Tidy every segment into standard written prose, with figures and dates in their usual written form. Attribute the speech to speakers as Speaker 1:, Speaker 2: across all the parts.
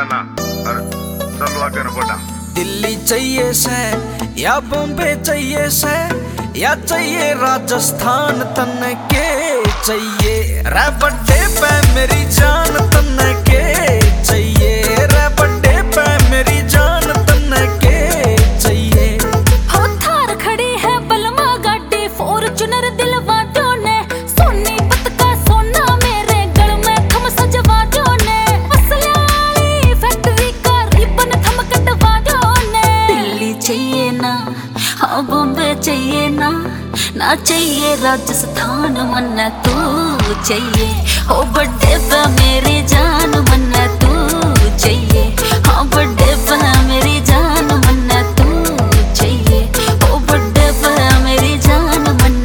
Speaker 1: ना और चलवा कर बड़ा।
Speaker 2: दिल्ली चाहिए से या बॉम्बे चाहिए से या चाहिए राजस्थान तन के चाहिए रे बड्डे पे मेरी जान तन के चाहिए रे बड्डे पे मेरी जान तन के चाहिए।
Speaker 3: हो थार खड़ी है बलमा गाड़ी फॉर्च्यूनर दिलवा दो ने सोनी पतका सोना मेरे गल में थम सजवा दो ने असली फैक्ट्री का रिबन थम कटवा दो ने। दिल्ली चाहिए ना हाँ बॉम्बे चाहिए ना चाहिए राजस्थान मन तू चाहिए हो बर्थडे पे मेरी जान मन तू चाहिए हाँ बर्थडे पे मेरी जान मन तू चाहिए हो बर्थडे पे मेरी जान मन।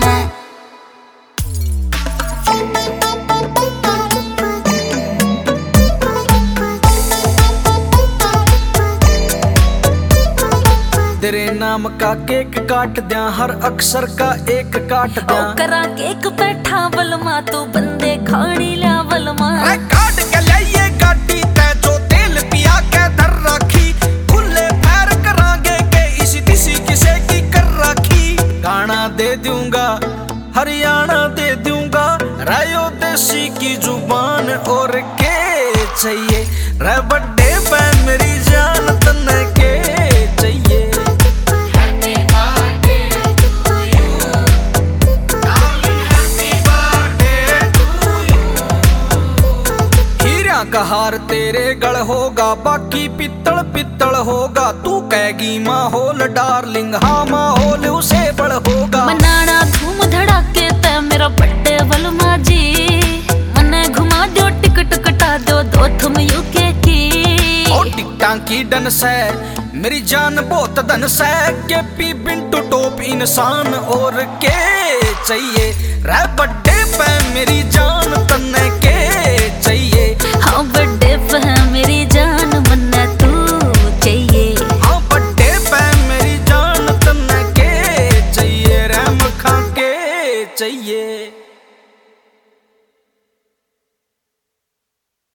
Speaker 2: तेरे नाम का केक काट दिया हर अक्षर का एक काट दिया
Speaker 3: करा केक बैठा बलमा तू बंदे खानी ला बलमा
Speaker 2: काट के लाइए गाड़ी ते जो तेल पिया के धर रखी खुले पैर करांगे के इसी दिसी किसे की कर रखी। गाना दे दूंगा हरियाणा दे दूंगा रायो देसी की जुबान और के चाहिए रे बड्डे पे मेरी जान तन के चाहिए। का हार तेरे गल होगा बाकी पित्तल पित्तल होगा तू कहेगी माहौल डार्लिंग हाँ माहौल उसे बड़ होगा।
Speaker 3: मनाना धूम धड़ाके ते मेरा बर्थडे बलमा जी मने घुमा दो टिकट कटा दो तुम यूके की
Speaker 2: ओ टिकटां की डन से मेरी जान बहुत धन से के पी बिंटू टॉप इंसान और के चाहिए रे बर्थडे पे मेरी जान।